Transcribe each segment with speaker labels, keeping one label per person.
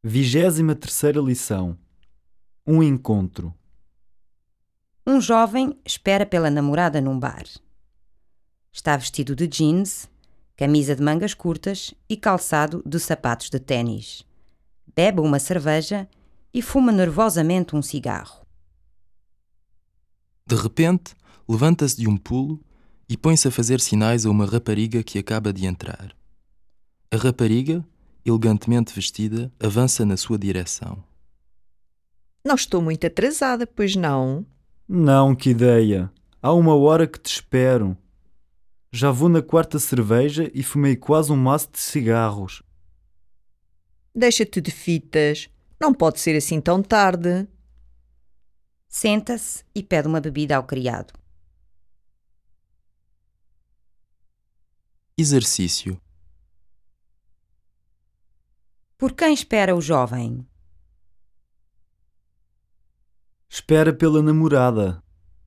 Speaker 1: 23ª lição. Um encontro.
Speaker 2: Um jovem espera pela namorada num bar. Está vestido de jeans, camisa de mangas curtas e calçado de sapatos de ténis. Bebe uma cerveja e fuma nervosamente um cigarro.
Speaker 3: De repente, levanta-se de um pulo e põe-se a fazer sinais a uma rapariga que acaba de entrar. A rapariga, elegantemente vestida, avança na sua direção.
Speaker 4: Não estou muito atrasada, pois não?
Speaker 1: Não, que ideia. Há 1 hora que te espero. Já vou na 4ª cerveja e fumei quase um maço de cigarros.
Speaker 4: Deixa-te de fitas. Não pode ser assim tão tarde.
Speaker 2: Senta-se e pede uma bebida ao criado.
Speaker 3: Exercício.
Speaker 2: Por quem espera o jovem?
Speaker 1: Espera pela namorada.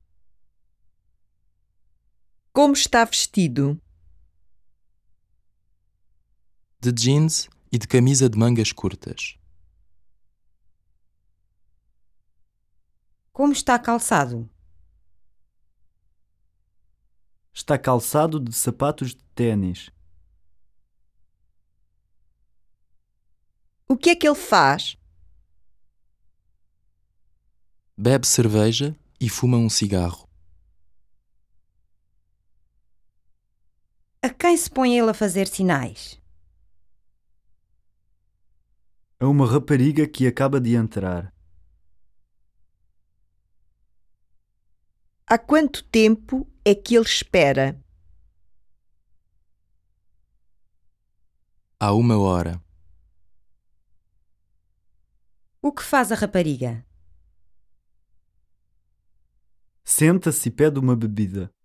Speaker 4: Como está vestido?
Speaker 3: De jeans e de camisa de mangas curtas.
Speaker 2: Como está calçado?
Speaker 1: Está calçado de sapatos de ténis.
Speaker 4: O que é que ele faz?
Speaker 3: Bebe cerveja e fuma um cigarro.
Speaker 2: A quem se põe ele a fazer sinais?
Speaker 1: É uma rapariga que acaba de entrar.
Speaker 4: Há quanto tempo é que ele espera?
Speaker 3: Há 1 hora.
Speaker 2: O que faz a rapariga?
Speaker 1: Senta-se e pede uma bebida.